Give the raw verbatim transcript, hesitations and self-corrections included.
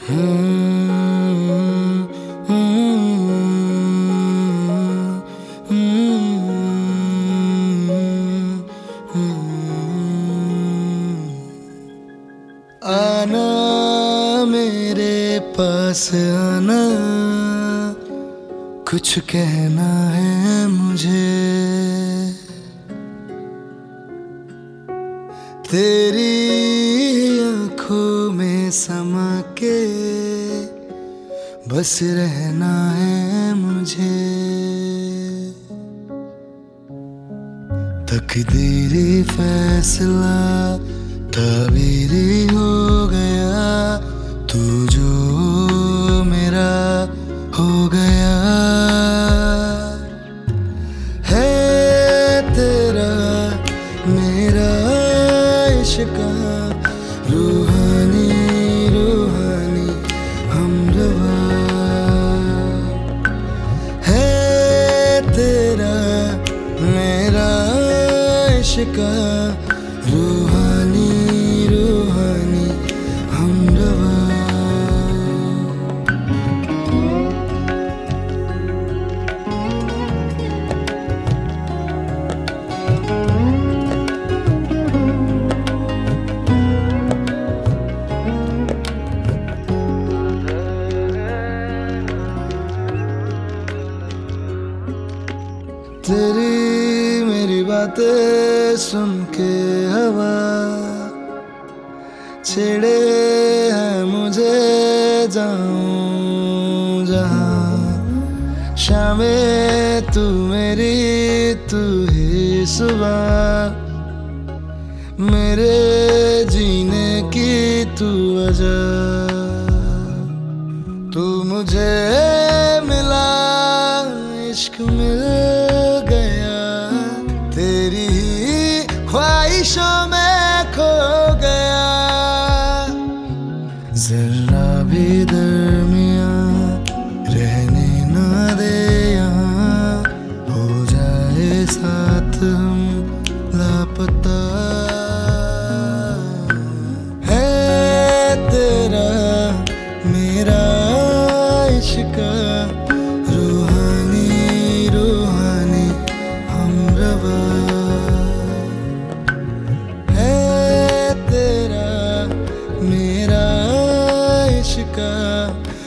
आना मेरे पास आना, कुछ कहना है मुझे। तेरी आँखों में समा के बस रहना है मुझे। तकदीरी फैसला ताबीरी हो गया, तू जो मेरा हो गया है। तेरा मेरा इश्क रूहानी रूहानी हमरवा है। तेरा मेरा इश्क रूहानी रूहानी हमरवा। तेरी मेरी बातें सुन के हवा छेड़े है मुझे, जाऊं जहां। शामें तू मेरी तू ही सुबह, मेरे जीने की तू वजह। तू मुझे मिला इश्क मिल गया, तेरी ही ख्वाहिशों में खो गया। जरा भी दरमियां रहने ना दे यहाँ, हो जाए साथ हम लापता है। तेरा मेरा इश्क रूहानी रूहानी हमरवा है। तेरा मेरा इश्क